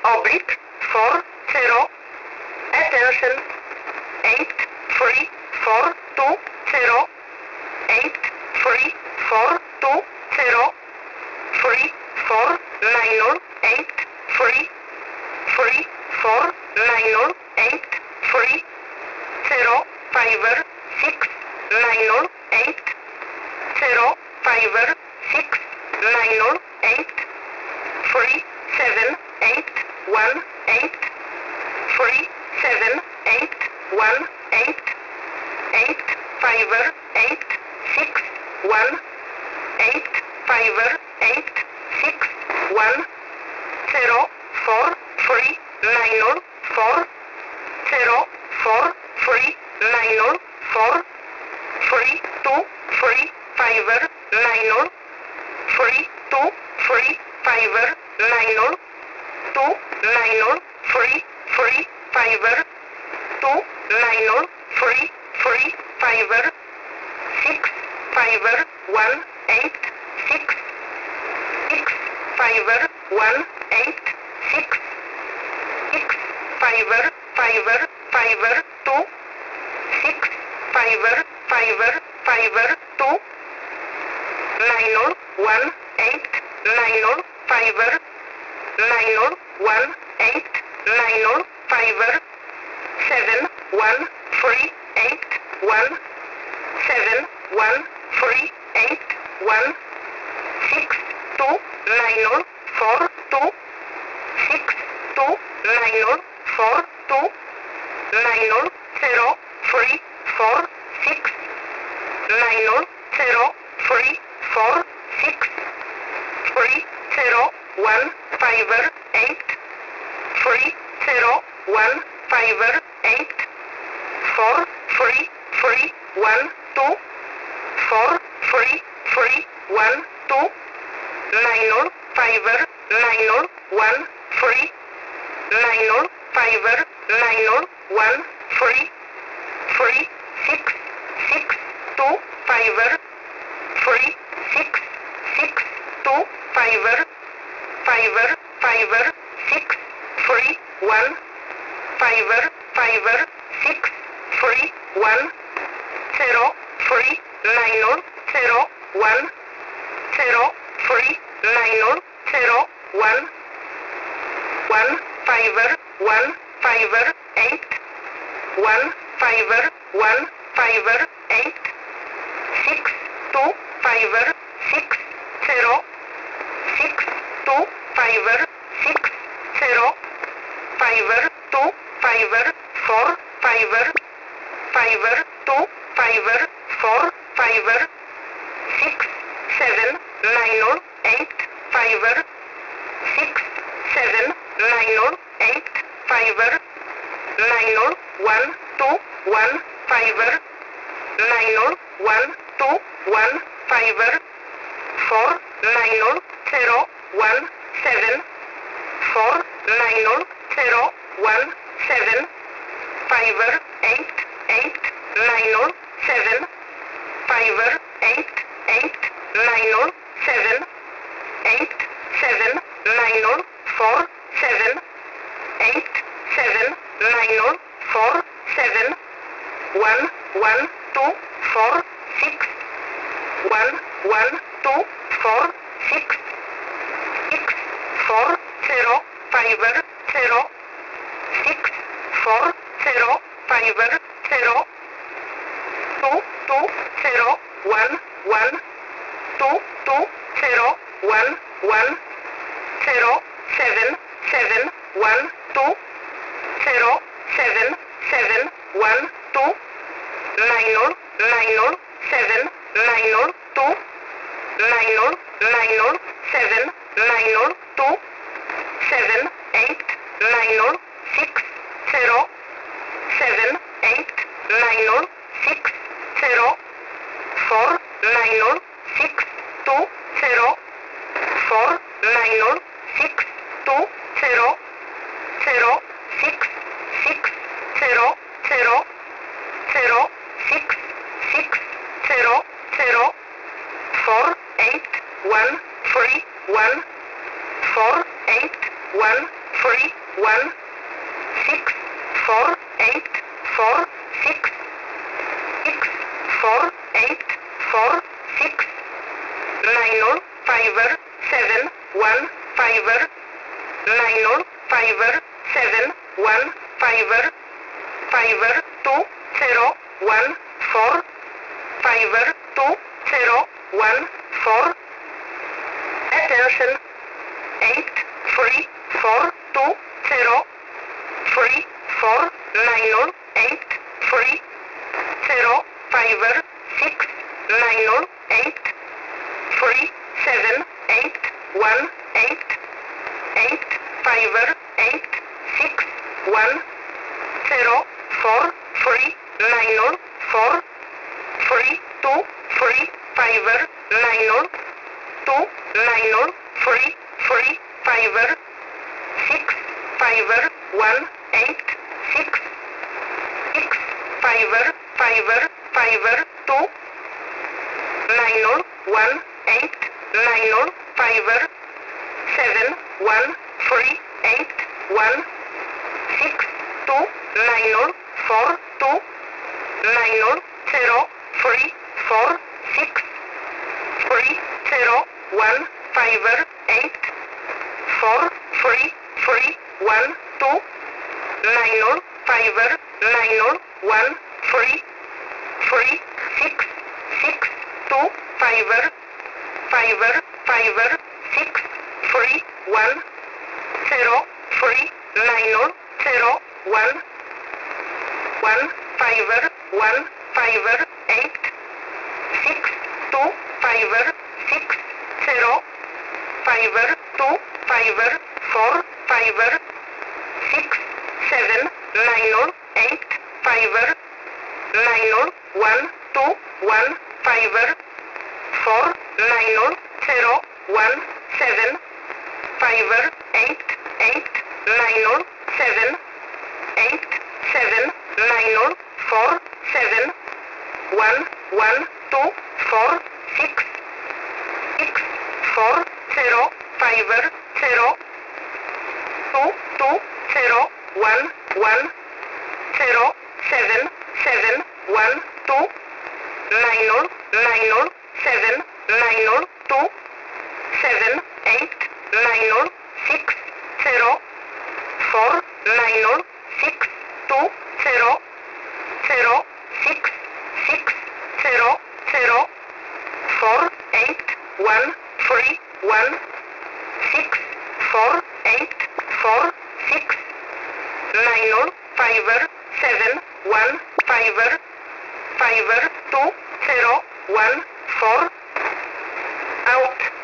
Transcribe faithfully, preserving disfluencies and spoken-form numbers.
oblique four zero. Attention. eight three four two zero. eight three four two zero. three four nine zero eight three. three four nine zero eight three. zero five six nine zero eight. zero five six nine zero eight. three seven eight one eight. three seven eight one eight. eight five eight six one. eight five eight six one. zero four three nine zero four. zero four three nine zero four. three two three five nine zero. three two three five nine zero. two nine zero three three five. two nine zero three three five. six five one eight six. six five one eight six. six five five five two. six five five five two. nine zero one eight nine zero five. nine zero one eight nine zero five. seven one three eight one. seven one three eight one. six two nine zero four two. six two nine zero four two. nine zero zero three four six. nine zero zero three four six. three zero one five eight. three zero one five eight. four three three one two. four three three one two. nine zero five nine zero one three. nine zero five nine zero one three. three six six two five. three six six two five. five five six three one. five five six three one. zero three nine zero zero one. zero three nine zero zero one. one five one five eight. one five one five eight. six two five six zero. six two five six zero. five two five four five. five two five four five. six seven nine zero eight five. six seven nine zero eight five. nine zero one two one five. nine zero one two one five. four nine zero zero one seven. four nine zero zero one seven. five eight eight nine zero seven. five eight eight nine zero seven. eight seven nine zero four seven. eight seven nine zero four seven. one one two four six. one one two four six. six four zero five zero. six four zero five zero. two two zero one one. two two zero one one. zero seven seven one two. zero seven seven one two. nine zero nine zero seven nine zero two. nine zero nine zero seven nine zero two. seven eight nine zero six zero. seven eight nine zero six zero. four nine zero six two zero. four nine zero six two zero. zero six six zero zero. zero six six zero zero. four eight one three one. four eight one three three, one, six, four, eight, four, six, six, four, eight, four, six, nine, five, seven, one, five, nine, five, seven, one, five, five, two, zero, one, four, five, two, zero, one, four. Attention, eight, three, four, two, zero, three, four, nine, eight, three, zero, five, six, nine, eight, three, seven, eight, one, eight, eight, five, eight, six, one, zero, four, three, nine, four, three, two, three, five, nine, two, nine, three, three, five, six, five, one, eight, six, six, five, five, five, two, nine, one, eight, nine, five, seven, one, three, eight, one, six, two, nine, four, two, nine, zero, three, four, six, three, zero, one, five, eight, four, three, three, one, two, nine, five, nine, one, three, three, six, six, two, five, five, five, six, three, one, zero, three, nine, zero, one, one, five, one, five, eight, six, two, five, six, zero, five, two, five, four, five, six, seven, nine, eight, five, nine, one, two, one, five, four, nine, zero, one, seven, five, eight, eight, nine, seven, eight, seven, nine, four, seven, one, one, two, four, six, six, four, zero, five, zero, two, two, zero, one, one, zero, seven, seven, one, two, nine, nine, seven, nine, two, seven, eight, nine, six, zero, four, nine, six, two, zero, zero, six, six, zero, zero, four, eight, one, three, one, six, four, eight, four, six, nine, five, seven, one, five, five, two, zero, one, four, out.